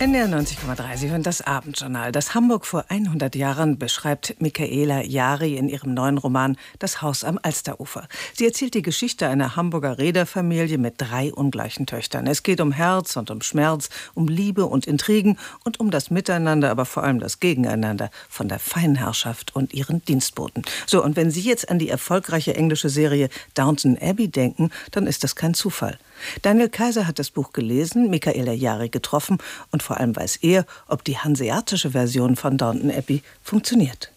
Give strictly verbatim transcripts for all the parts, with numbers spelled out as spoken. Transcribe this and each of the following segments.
N D R neunzig Komma drei, Sie hören das Abendjournal. Das Hamburg vor hundert Jahren beschreibt Michaela Jari in ihrem neuen Roman Das Haus am Alsterufer. Sie erzählt die Geschichte einer Hamburger Reederfamilie mit drei ungleichen Töchtern. Es geht um Herz und um Schmerz, um Liebe und Intrigen und um das Miteinander, aber vor allem das Gegeneinander von der Feinherrschaft und ihren Dienstboten. So, und wenn Sie jetzt an die erfolgreiche englische Serie Downton Abbey denken, dann ist das kein Zufall. Daniel Kaiser hat das Buch gelesen, Michaela Jari getroffen und vor allem weiß er, ob die hanseatische Version von Downton Abbey funktioniert.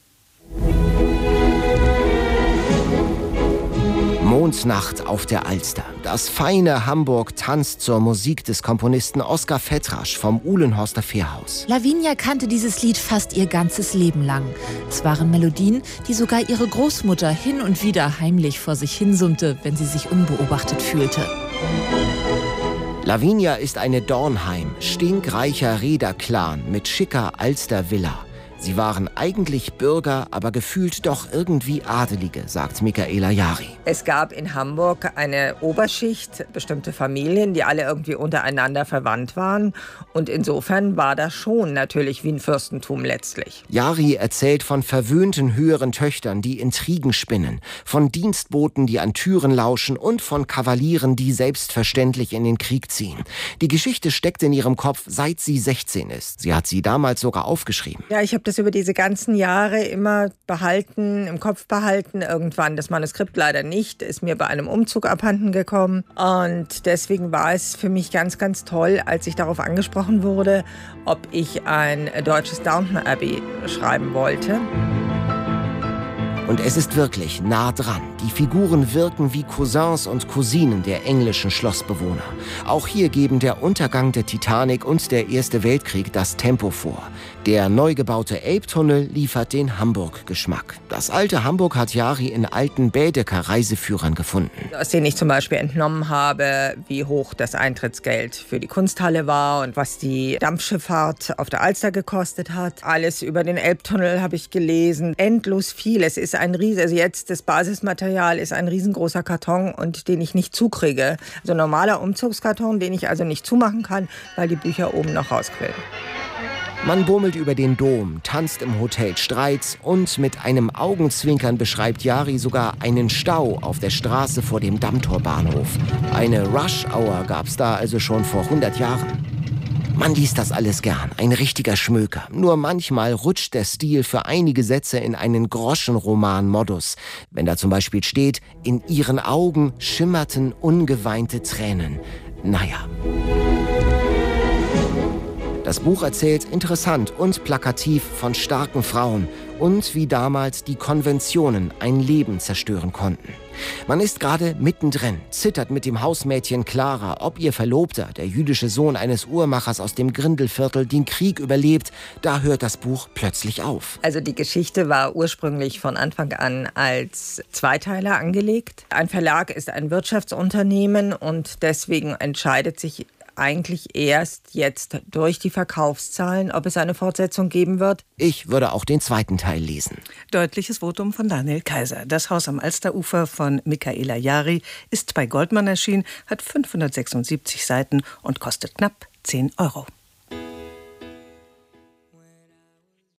Mondnacht auf der Alster. Das feine Hamburg tanzt zur Musik des Komponisten Oskar Vettrasch vom Uhlenhorster Fährhaus. Lavinia kannte dieses Lied fast ihr ganzes Leben lang. Es waren Melodien, die sogar ihre Großmutter hin und wieder heimlich vor sich hinsummte, wenn sie sich unbeobachtet fühlte. Lavinia ist eine Dornheim, stinkreicher Reederclan mit schicker Alster-Villa. Sie waren eigentlich Bürger, aber gefühlt doch irgendwie Adelige, sagt Michaela Jari. Es gab in Hamburg eine Oberschicht, bestimmte Familien, die alle irgendwie untereinander verwandt waren. Und insofern war das schon natürlich wie ein Fürstentum letztlich. Jari erzählt von verwöhnten höheren Töchtern, die Intrigen spinnen, von Dienstboten, die an Türen lauschen und von Kavalieren, die selbstverständlich in den Krieg ziehen. Die Geschichte steckt in ihrem Kopf, seit sie sechzehn ist. Sie hat sie damals sogar aufgeschrieben. Ja, ich habe das über diese ganzen Jahre immer behalten, im Kopf behalten. Irgendwann, das Manuskript leider nicht, ist mir bei einem Umzug abhanden gekommen. Und deswegen war es für mich ganz, ganz toll, als ich darauf angesprochen wurde, ob ich ein deutsches Downton Abbey schreiben wollte. Und es ist wirklich nah dran. Die Figuren wirken wie Cousins und Cousinen der englischen Schlossbewohner. Auch hier geben der Untergang der Titanic und der Erste Weltkrieg das Tempo vor. Der neu gebaute Elbtunnel liefert den Hamburg-Geschmack. Das alte Hamburg hat Jari in alten Baedeker-Reiseführern gefunden. Aus denen ich zum Beispiel entnommen habe, wie hoch das Eintrittsgeld für die Kunsthalle war und was die Dampfschifffahrt auf der Alster gekostet hat. Alles über den Elbtunnel habe ich gelesen. Endlos viel. Es ist ein riesen, also jetzt das Basismaterial ist ein riesengroßer Karton und den ich nicht zukriege. Also ein normaler Umzugskarton, den ich also nicht zumachen kann, weil die Bücher oben noch rausquillen. Man bummelt über den Dom, tanzt im Hotel Streits und mit einem Augenzwinkern beschreibt Jari sogar einen Stau auf der Straße vor dem Dammtorbahnhof. Eine Rush-Hour gab's da also schon vor hundert Jahren. Man liest das alles gern, ein richtiger Schmöker. Nur manchmal rutscht der Stil für einige Sätze in einen Groschenroman-Modus. Wenn da zum Beispiel steht, in ihren Augen schimmerten ungeweinte Tränen. Naja. Das Buch erzählt interessant und plakativ von starken Frauen und wie damals die Konventionen ein Leben zerstören konnten. Man ist gerade mittendrin, zittert mit dem Hausmädchen Clara, ob ihr Verlobter, der jüdische Sohn eines Uhrmachers aus dem Grindelviertel, den Krieg überlebt. Da hört das Buch plötzlich auf. Also die Geschichte war ursprünglich von Anfang an als Zweiteiler angelegt. Ein Verlag ist ein Wirtschaftsunternehmen und deswegen entscheidet sich eigentlich erst jetzt durch die Verkaufszahlen, ob es eine Fortsetzung geben wird. Ich würde auch den zweiten Teil lesen. Deutliches Votum von Daniel Kaiser. Das Haus am Alsterufer von Michaela Jari ist bei Goldmann erschienen, hat fünfhundertsechsundsiebzig Seiten und kostet knapp zehn Euro.